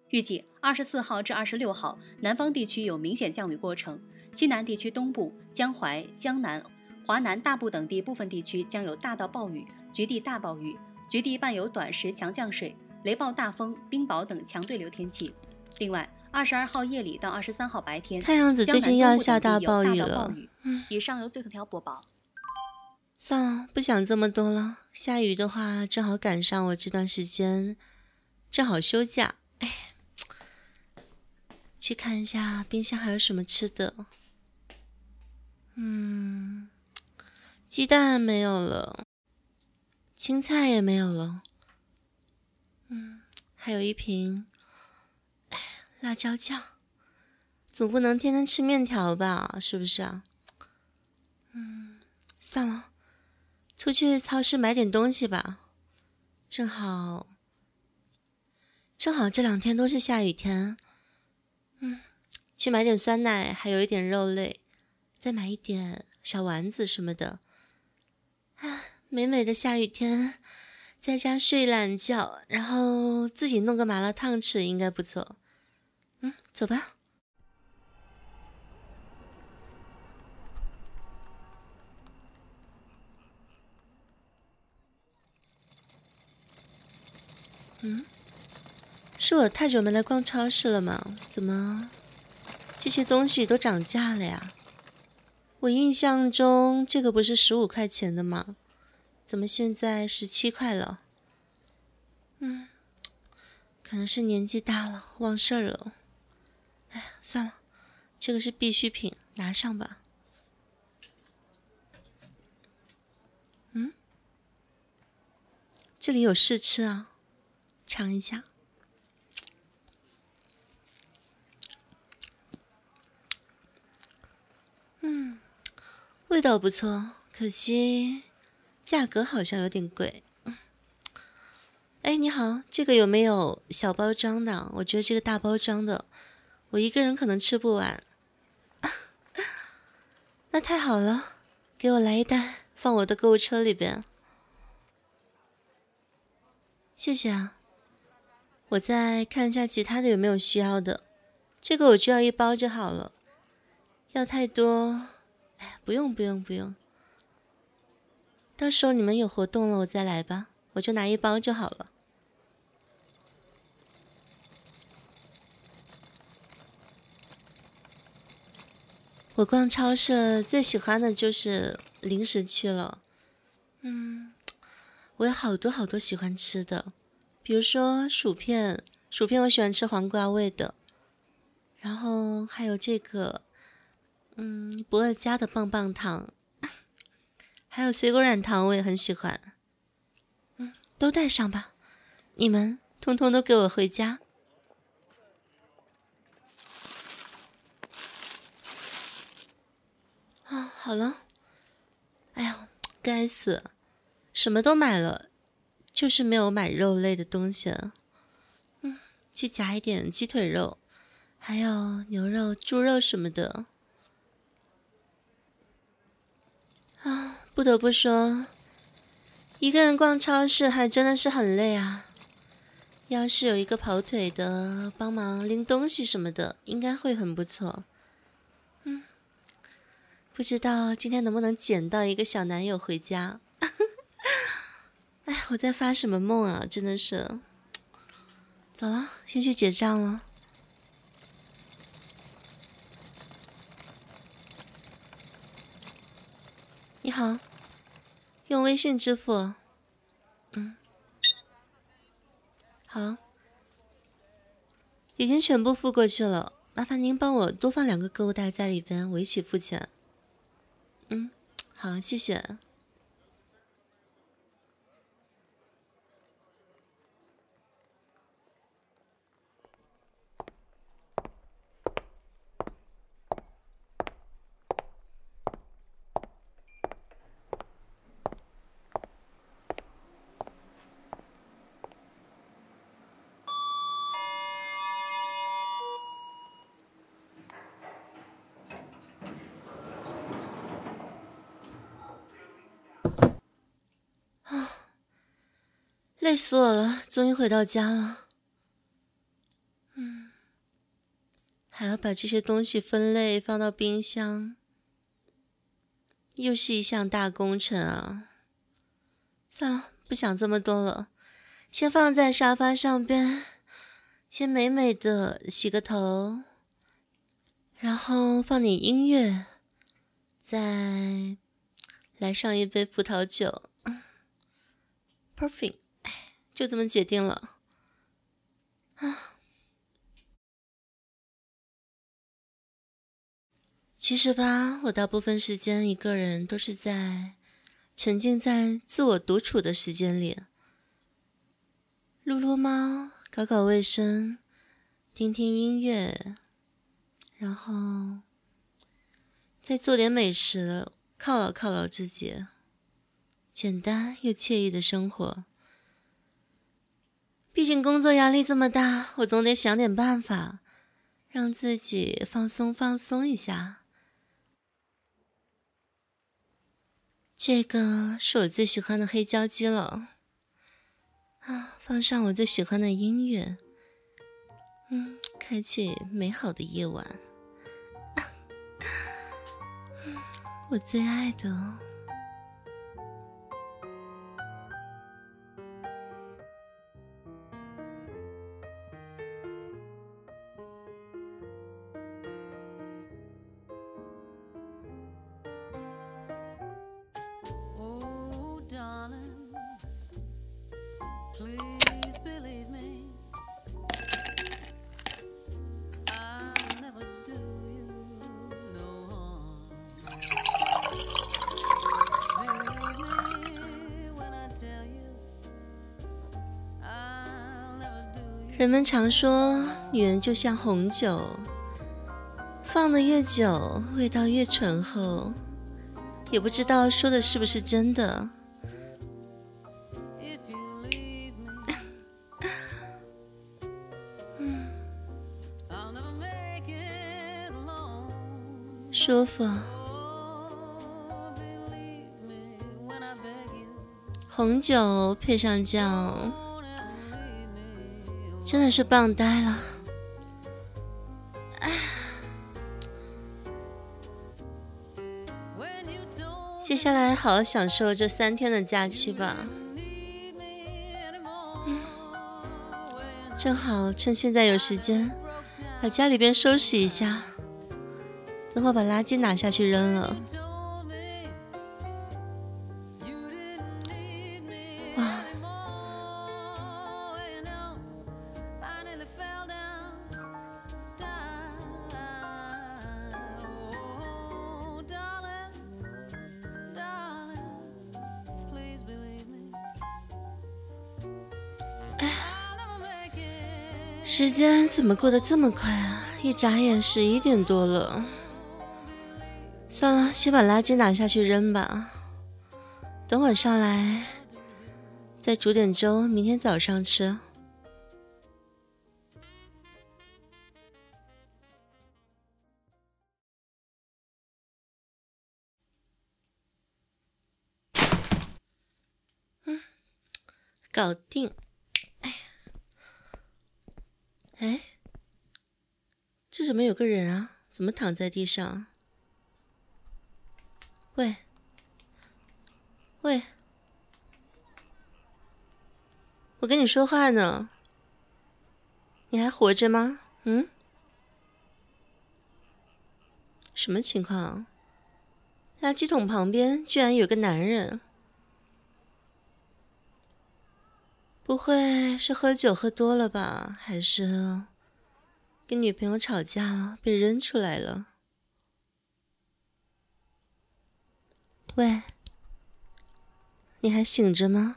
预计24号至26号，南方地区有明显降雨过程，西南地区东部、江淮、江南、华南大部等地部分地区将有大到暴雨、局地大暴雨、局地伴有短时强降水、雷暴大风、冰雹等强对流天气。另外，22号夜里到23号白天， 看样子最近要下大暴雨了。 以上由最头条播报。 算了，不想这么多了。下雨的话，正好赶上我这段时间正好休假。哎，去看一下冰箱还有什么吃的。鸡蛋没有了，青菜也没有了。还有一瓶辣椒酱。总不能天天吃面条吧，是不是啊？算了，出去超市买点东西吧。正好这2天都是下雨天。去买点酸奶，还有一点肉类，再买一点小丸子什么的。美美的下雨天，在家睡懒觉，然后自己弄个麻辣烫吃，应该不错。走吧。是我太久没来逛超市了吗？怎么这些东西都涨价了呀？我印象中这个不是15块钱的吗？怎么现在17块了？可能是年纪大了，忘事儿了。算了，这个是必需品，拿上吧。这里有试吃啊，尝一下。味道不错，可惜价格好像有点贵。哎，你好，这个有没有小包装的？我觉得这个大包装的，我一个人可能吃不完。那太好了，给我来一袋，放我的购物车里边。谢谢啊。我再看一下其他的有没有需要的。这个我就要1包就好了。要太多，不用。到时候你们有活动了我再来吧，我就拿1包就好了。我逛超市最喜欢的就是零食区了。我有好多喜欢吃的，比如说薯片我喜欢吃黄瓜味的，然后还有这个博尔家的棒棒糖，还有水果软糖我也很喜欢。都带上吧，你们通通都给我回家。好了。哎呦，该死，什么都买了，就是没有买肉类的东西。去夹一点鸡腿肉，还有牛肉、猪肉什么的。不得不说，一个人逛超市还真的是很累啊。要是有一个跑腿的帮忙拎东西什么的，应该会很不错。不知道今天能不能捡到一个小男友回家。我在发什么梦啊，真的是。走了，先去结账了。你好，用微信支付。好，已经全部付过去了，麻烦您帮我多放2个购物袋在里边，我一起付钱。好，谢谢。累死我了，终于回到家了。 还要把这些东西分类放到冰箱，又是一项大工程啊。算了，不想这么多了，先放在沙发上边，先美美的洗个头，然后放点音乐，再来上一杯葡萄酒。Perfect， 就这么决定了。其实吧，我大部分时间一个人都是在沉浸在自我独处的时间里，撸撸猫，搞搞卫生，听听音乐，然后再做点美食犒劳犒劳自己，简单又惬意的生活。毕竟工作压力这么大，我总得想点办法让自己放松一下。这个是我最喜欢的黑胶机了放上我最喜欢的音乐，开启美好的夜晚我最爱的 Please believe me, I'll never do you no harm. Believe me when I tell you, I'll never do you. 人们常说，女人就像红酒，放得越久，味道越醇厚。也不知道说的是不是真的。舒服，红酒配上酱，真的是棒呆了。接下来好好享受这3天的假期吧。正好趁现在有时间，把家里边收拾一下。等会把垃圾拿下去扔了。哇！时间怎么过得这么快啊？一眨眼11点多了。算了，先把垃圾拿下去扔吧。等会儿上来再煮点粥，明天早上吃。搞定。哎，这怎么有个人啊？怎么躺在地上？喂，我跟你说话呢，你还活着吗？什么情况？垃圾桶旁边居然有个男人，不会是喝酒喝多了吧？还是跟女朋友吵架了，被扔出来了？喂，你还醒着吗？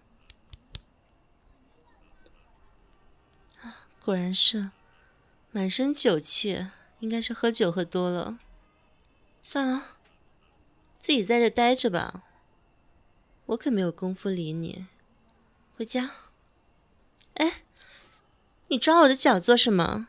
果然是满身酒气，应该是喝酒喝多了。算了，自己在这待着吧，我可没有功夫理你。回家。哎，你抓我的脚做什么？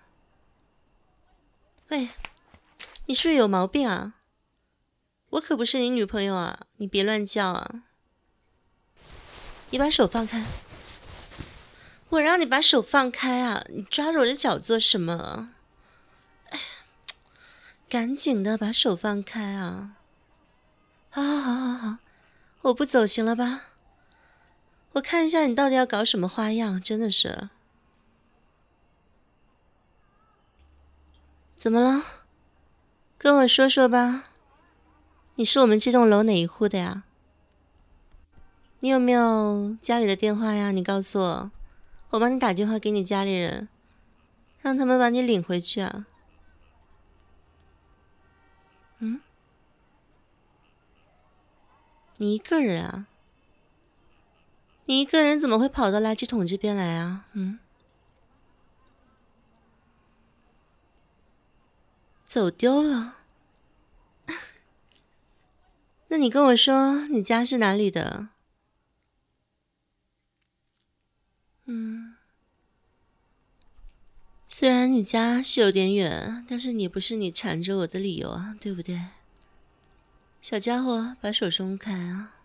喂，你是不是有毛病啊？我可不是你女朋友啊，你别乱叫啊。你把手放开。我让你把手放开啊，你抓着我的脚做什么？哎， 赶紧的把手放开啊！好好好好好，我不走行了吧？我看一下你到底要搞什么花样，真的是。怎么了？跟我说说吧。你是我们这栋楼哪一户的呀？你有没有家里的电话呀？你告诉我，我帮你打电话给你家里人，让他们把你领回去啊。你一个人啊？你一个人怎么会跑到垃圾桶这边来啊？走丢了？那你跟我说你家是哪里的？虽然你家是有点远，但是你不是你缠着我的理由啊，对不对？小家伙，把手松开啊！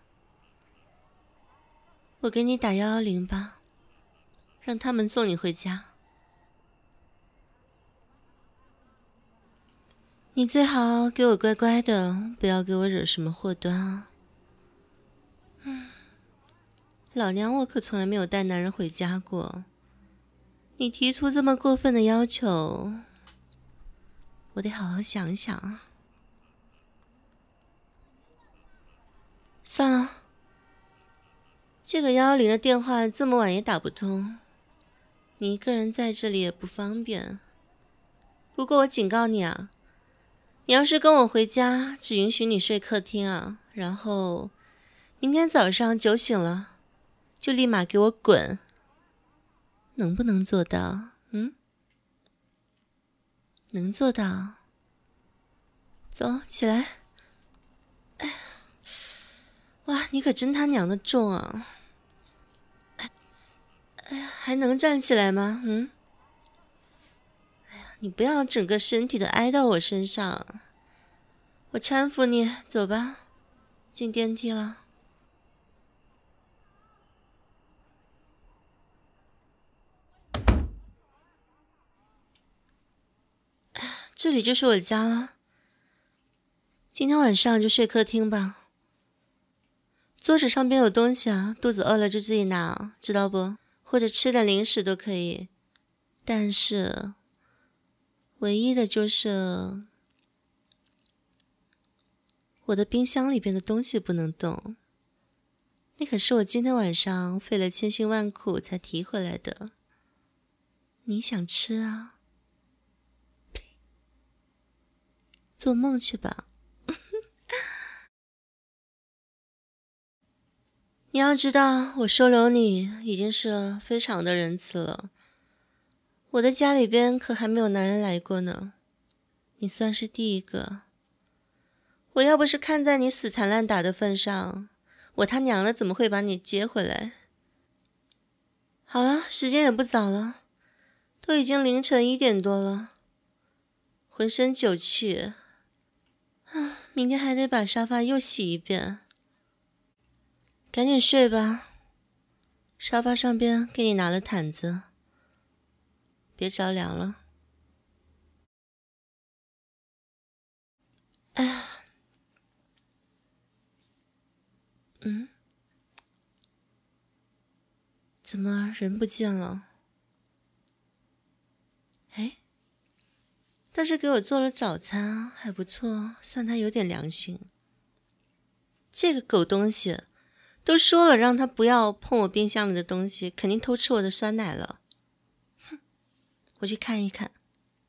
我给你打110吧，让他们送你回家。你最好给我乖乖的，不要给我惹什么祸端啊！老娘我可从来没有带男人回家过。你提出这么过分的要求，我得好好想想啊。算了，这个110的电话这么晚也打不通，你一个人在这里也不方便。不过我警告你啊，你要是跟我回家，只允许你睡客厅啊，然后明天早上酒醒了，就立马给我滚。能不能做到？能做到。走，起来。哇，你可真他娘的重啊！哎呀，还能站起来吗？哎呀，你不要整个身体都挨到我身上。我搀扶你，走吧，进电梯了。这里就是我家了。今天晚上就睡客厅吧。桌子上边有东西啊，肚子饿了就自己拿，知道不？或者吃点零食都可以。但是，唯一的就是我的冰箱里边的东西不能动。那可是我今天晚上费了千辛万苦才提回来的。你想吃啊？做梦去吧。你要知道，我收留你已经是非常的仁慈了。我的家里边可还没有男人来过呢，你算是第一个。我要不是看在你死缠烂打的份上，我他娘的怎么会把你接回来？好了，时间也不早了，都已经凌晨1点多了，浑身酒气，明天还得把沙发又洗一遍。赶紧睡吧，沙发上边给你拿了毯子，别着凉了。哎呀，怎么人不见了？哎，倒是给我做了早餐，还不错，算他有点良心。这个狗东西，都说了让他不要碰我冰箱里的东西，肯定偷吃我的酸奶了。我去看一看。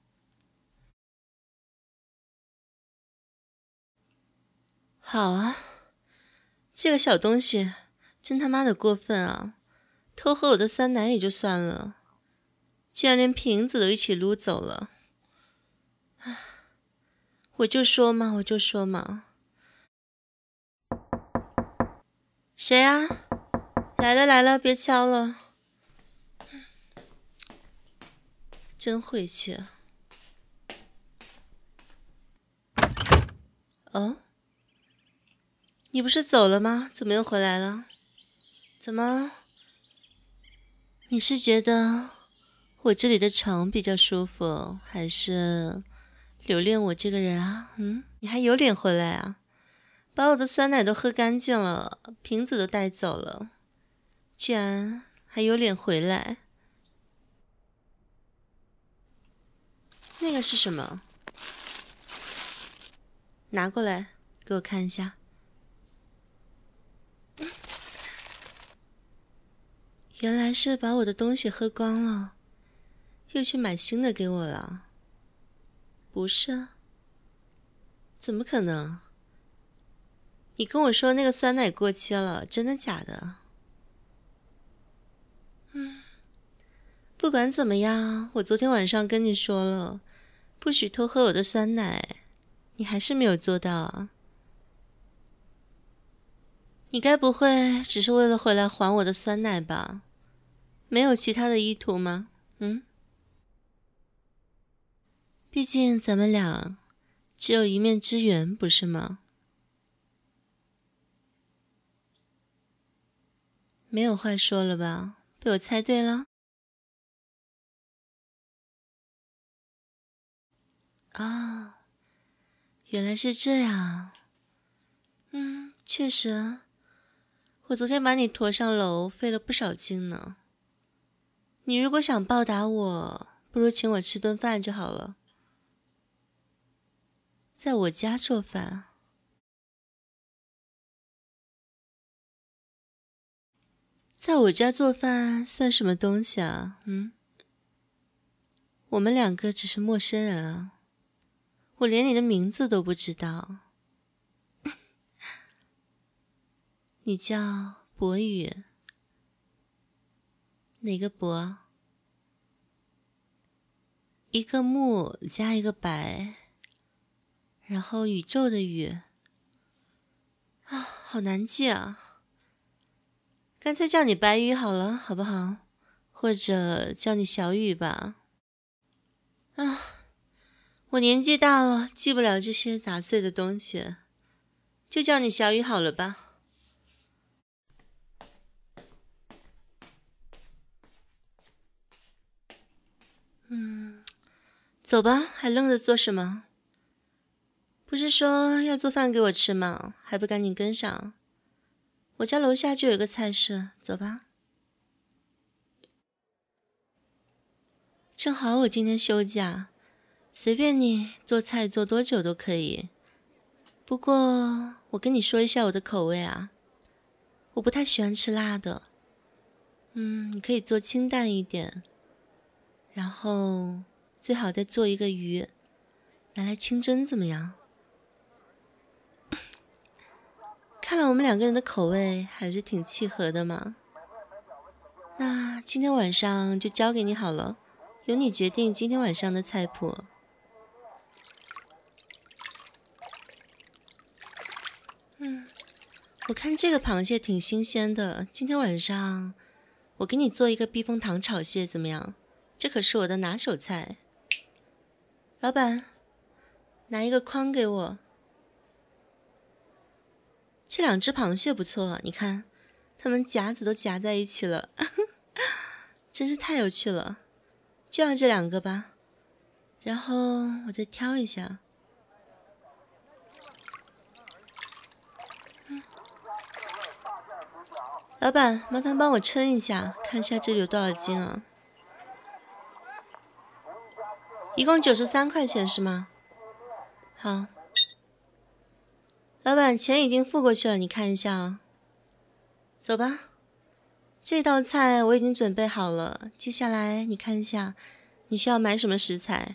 好啊，这个小东西真他妈的过分啊！偷喝我的酸奶也就算了，竟然连瓶子都一起撸走了。我就说嘛。谁啊？来了，别敲了。真晦气。哦，你不是走了吗？怎么又回来了？怎么？你是觉得我这里的床比较舒服，还是留恋我这个人啊？你还有脸回来啊？把我的酸奶都喝干净了，瓶子都带走了，居然还有脸回来？那个是什么？拿过来给我看一下。原来是把我的东西喝光了，又去买新的给我了。不是？怎么可能？你跟我说那个酸奶过期了，真的假的？不管怎么样，我昨天晚上跟你说了，不许偷喝我的酸奶，你还是没有做到啊。你该不会只是为了回来还我的酸奶吧？没有其他的意图吗？毕竟咱们俩只有一面之缘，不是吗？没有话说了吧？被我猜对了？哦，原来是这样。确实，我昨天把你驮上楼，费了不少劲呢。你如果想报答我，不如请我吃顿饭就好了。在我家做饭。在我家做饭算什么东西啊？我们两个只是陌生人啊，我连你的名字都不知道。你叫博宇，哪个博？一个木加一个白，然后宇宙的宇。好难记啊，干脆叫你白宇好了，好不好？或者叫你小宇吧。我年纪大了，记不了这些杂碎的东西，就叫你小宇好了吧。走吧，还愣着做什么？不是说要做饭给我吃吗？还不赶紧跟上？我家楼下就有个菜市，走吧。正好我今天休假，随便你做菜做多久都可以。不过我跟你说一下我的口味啊，我不太喜欢吃辣的。你可以做清淡一点，然后最好再做一个鱼，拿来清蒸怎么样？看来我们两个人的口味还是挺契合的嘛。那今天晚上就交给你好了，由你决定今天晚上的菜谱。我看这个螃蟹挺新鲜的，今天晚上我给你做一个避风塘炒蟹怎么样？这可是我的拿手菜。老板，拿一个筐给我。这两只螃蟹不错，你看，它们夹子都夹在一起了，真是太有趣了。就要这两个吧，然后我再挑一下。老板，麻烦帮我称一下，看一下这里有多少斤啊？一共93块钱是吗？好，老板，钱已经付过去了，你看一下哦。走吧，这道菜我已经准备好了，接下来你看一下，你需要买什么食材？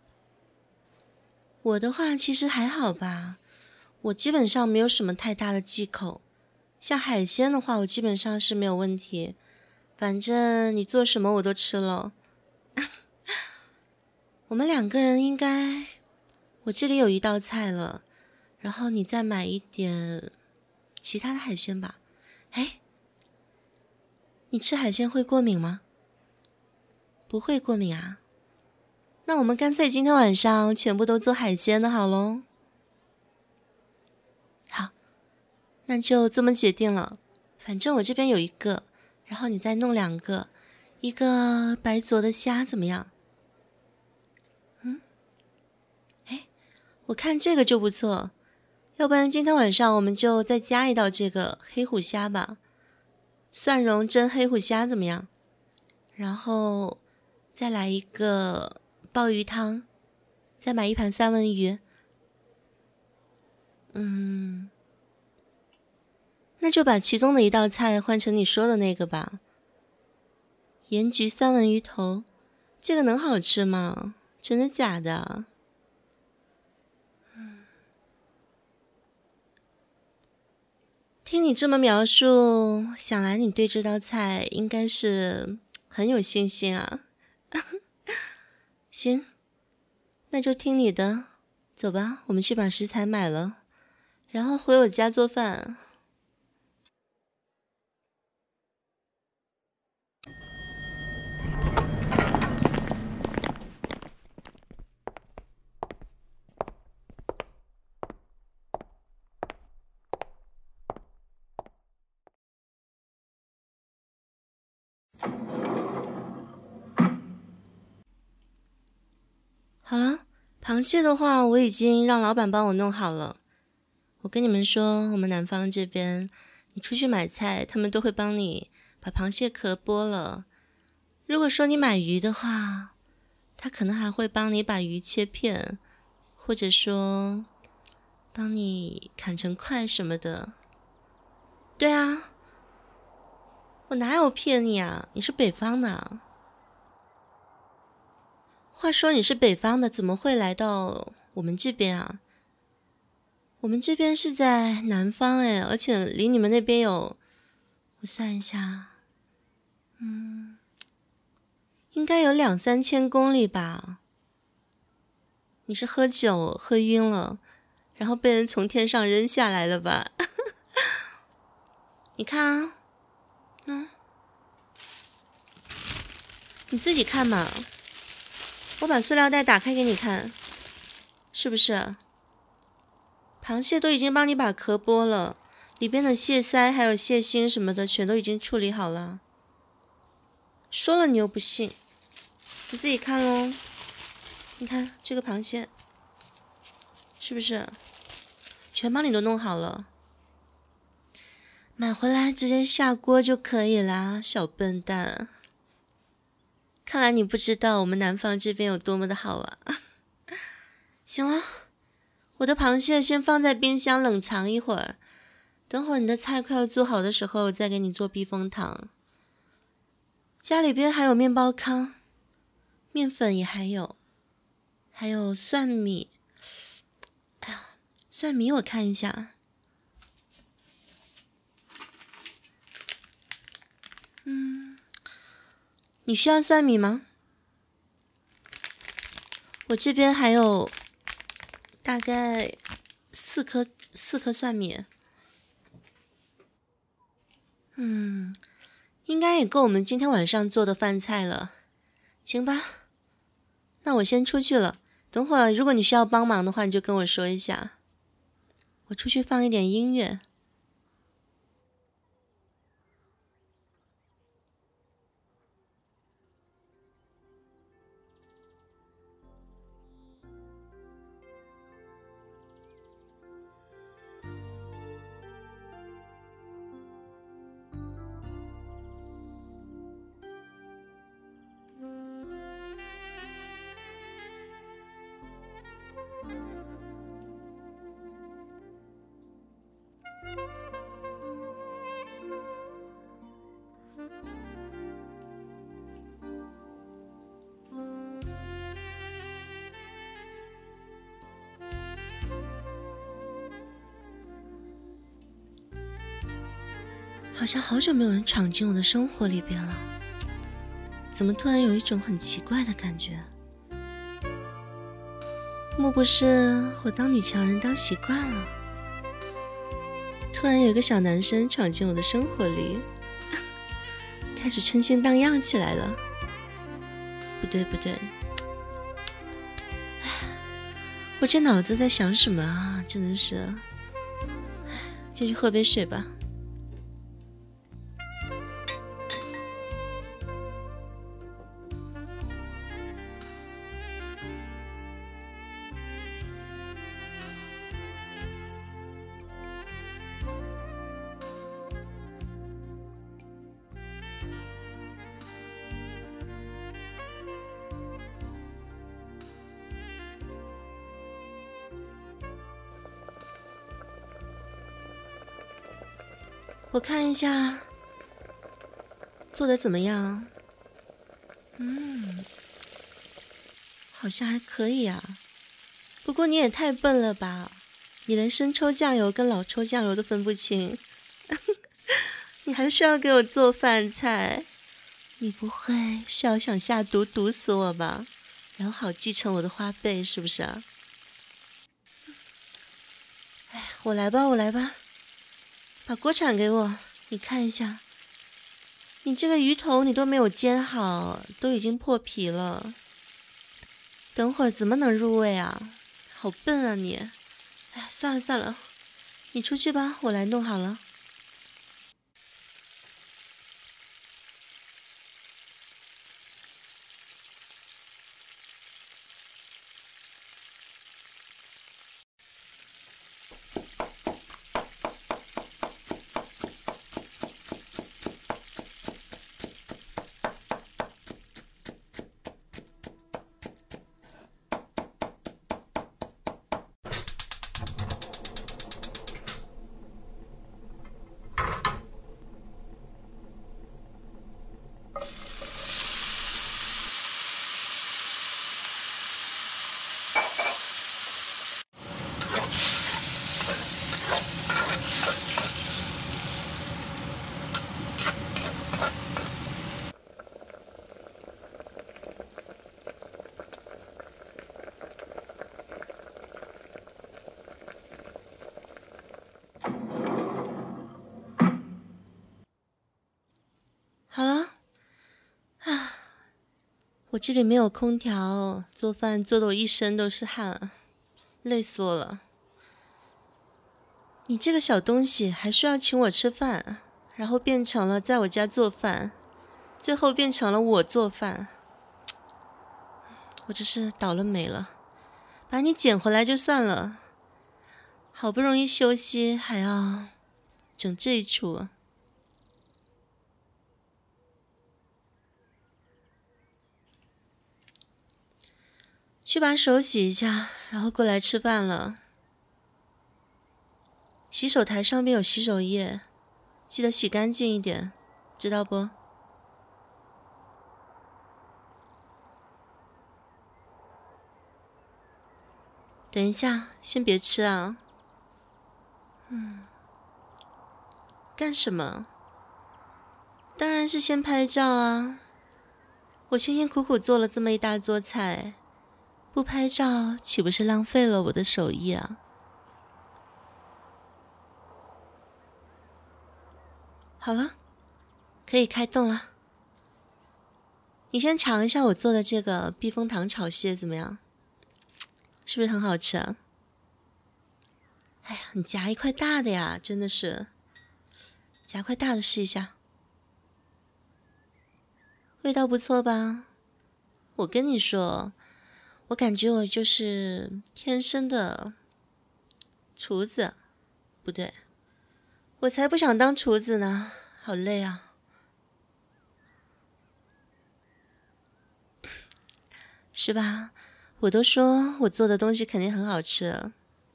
我的话其实还好吧，我基本上没有什么太大的忌口。像海鲜的话，我基本上是没有问题，反正你做什么我都吃了。我们两个人应该，我这里有一道菜了，然后你再买一点其他的海鲜吧。你吃海鲜会过敏吗？不会过敏啊？那我们干脆今天晚上全部都做海鲜的好咯。好，那就这么决定了。反正我这边有一个，然后你再弄2个，一个白灼的虾怎么样？ 我看这个就不错，要不然今天晚上我们就再加一道这个黑虎虾吧，蒜蓉蒸黑虎虾怎么样？然后再来一个鲍鱼汤，再买一盘三文鱼。那就把其中的一道菜换成你说的那个吧。盐焗三文鱼头，这个能好吃吗？真的假的？听你这么描述，想来你对这道菜应该是很有信心啊。行，那就听你的，走吧，我们去把食材买了，然后回我家做饭。好了，螃蟹的话我已经让老板帮我弄好了。我跟你们说，我们南方这边，你出去买菜，他们都会帮你把螃蟹壳剥了。如果说你买鱼的话，他可能还会帮你把鱼切片，或者说帮你砍成块什么的。对啊，我哪有骗你啊？你是北方的。话说你是北方的，怎么会来到我们这边啊？我们这边是在南方诶，而且离你们那边有，我算一下，应该有2-3千公里吧。你是喝酒喝晕了，然后被人从天上扔下来了吧？你看啊，你自己看嘛。我把塑料袋打开给你看，是不是？螃蟹都已经帮你把壳剥了，里边的蟹腮还有蟹心什么的全都已经处理好了。说了你又不信，你自己看咯。你看这个螃蟹，是不是？全帮你都弄好了。买回来直接下锅就可以啦，小笨蛋。看来你不知道我们南方这边有多么的好啊。行了，我的螃蟹先放在冰箱冷藏一会儿，等会儿你的菜快要做好的时候再给你做避风塘。家里边还有面包糠，面粉也还有蒜米。哎呀，蒜米我看一下。你需要蒜米吗？我这边还有大概4颗蒜米。应该也够我们今天晚上做的饭菜了。行吧，那我先出去了。等会儿如果你需要帮忙的话，你就跟我说一下。我出去放一点音乐。好像好久没有人闯进我的生活里边了，怎么突然有一种很奇怪的感觉？莫不是我当女强人当习惯了，突然有一个小男生闯进我的生活里，开始春心荡漾起来了。不对，我这脑子在想什么啊？真的是，先去喝杯水吧。 我看一下做的怎么样。好像还可以啊。不过你也太笨了吧，你连生抽酱油跟老抽酱油都分不清。你还是要给我做饭菜？你不会是要想下毒毒死我吧？然后好继承我的花呗是不是啊？哎，我来吧，把锅铲给我，你看一下，你这个鱼头你都没有煎好，都已经破皮了，等会儿怎么能入味啊？好笨啊你！哎，算了，你出去吧，我来弄好了。好了，我这里没有空调，做饭做得我一身都是汗，累死我了。你这个小东西还需要请我吃饭，然后变成了在我家做饭，最后变成了我做饭，我这是倒了霉了。把你捡回来就算了，好不容易休息还要整这一出。去把手洗一下，然后过来吃饭了。洗手台上面有洗手液，记得洗干净一点，知道不？等一下，先别吃啊。干什么？当然是先拍照啊。我辛辛苦苦做了这么一大桌菜，不拍照岂不是浪费了我的手艺啊？好了，可以开动了。你先尝一下我做的这个避风塘炒蟹怎么样？是不是很好吃啊？哎呀，你夹一块大的呀，真的是，夹块大的试一下，味道不错吧？我跟你说，我感觉我就是天生的厨子，不对，我才不想当厨子呢，好累啊。是吧？我都说我做的东西肯定很好吃。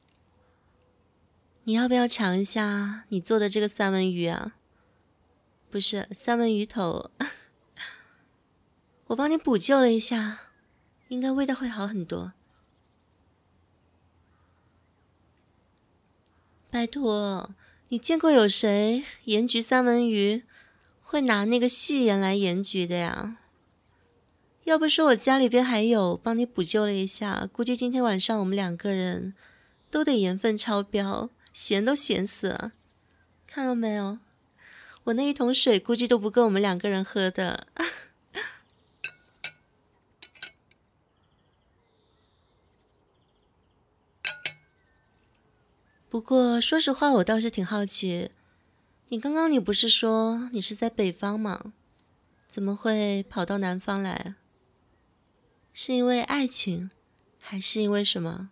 你要不要尝一下你做的这个三文鱼啊？不是，三文鱼头。我帮你补救了一下，应该味道会好很多。拜托，你见过有谁盐焗三文鱼会拿那个细盐来盐焗的呀？要不说我家里边还有，帮你补救了一下，估计今天晚上我们两个人都得盐分超标，咸都咸死了。看到没有？我那一桶水估计都不够我们两个人喝的。不过说实话，我倒是挺好奇，你不是说你是在北方吗？怎么会跑到南方来？是因为爱情，还是因为什么？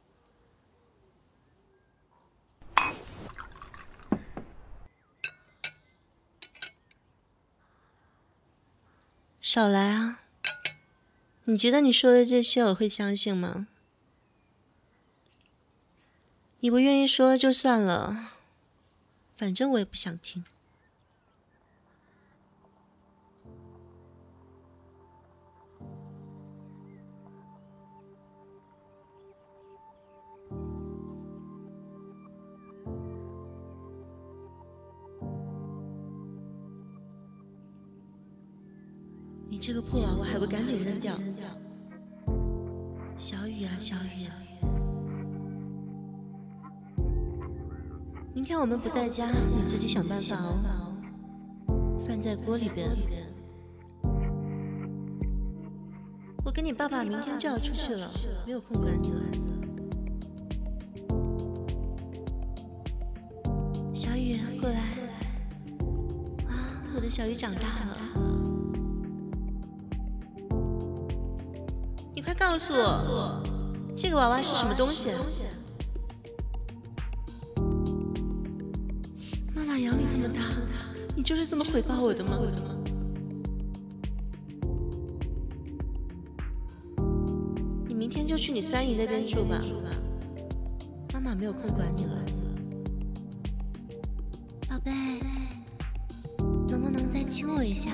少来啊！你觉得你说的这些我会相信吗？你不愿意说就算了， 反正我也不想听。你这个破娃娃还不赶紧扔掉！小雨啊，小雨，明天我们不在家，你自己想办法哦。饭在锅里边。我跟你爸爸明天就要出去了，没有空管你了。小雨，过来！啊，我的小雨长大了。你快告诉我，这个娃娃是什么东西？妈妈养你这么大，你就是这么回报我的吗？你明天就去你三姨那边住吧，妈妈没有空管你了。宝贝，能不能再亲我一下？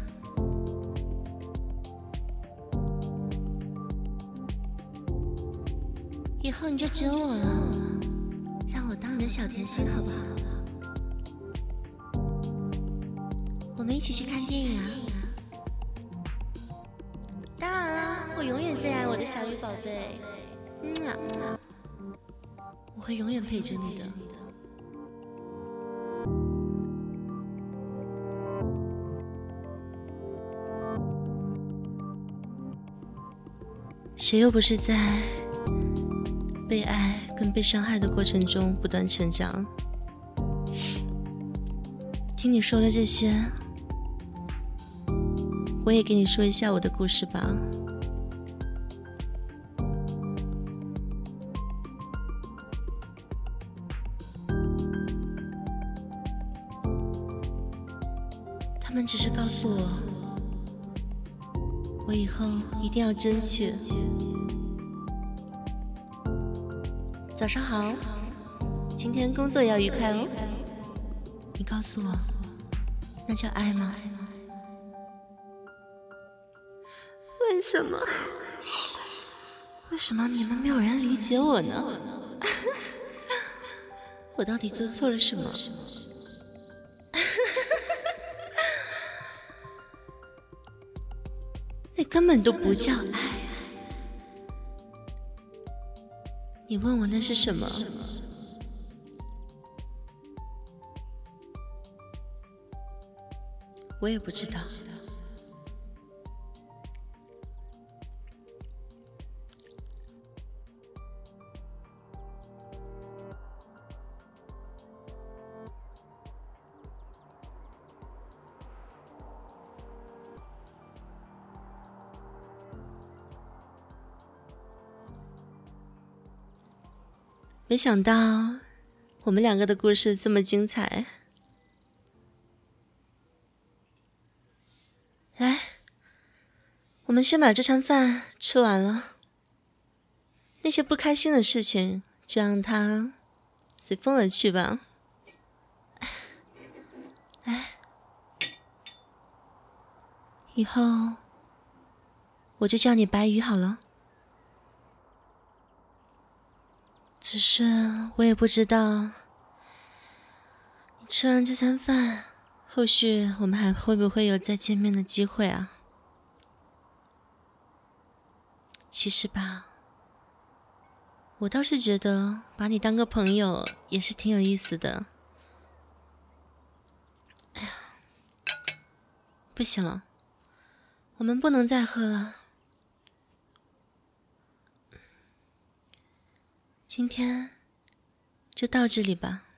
以后你就只有我了，让我当你的小甜心好不好？我们一起去看电影啊！当然啦，我永远最爱我的小雨宝贝，我会永远陪着你的。谁又不是在被爱跟被伤害的过程中不断成长？听你说了这些，我也给你说一下我的故事吧。他们只是告诉我以后一定要争气。早上好，今天工作要愉快哦。你告诉我，那叫爱吗？为什么？为什么你们没有人理解我呢？我到底做错了什么？那根本都不叫爱。你问我那是什么？我也不知道。没想到我们两个的故事这么精彩。来，我们先把这餐饭吃完了，那些不开心的事情就让它随风而去吧。来，以后我就叫你白鱼好了。只是我也不知道，你吃完这餐饭，后续我们还会不会有再见面的机会啊？其实吧，我倒是觉得把你当个朋友也是挺有意思的。哎呀，不行了，我们不能再喝了。今天就到这里吧。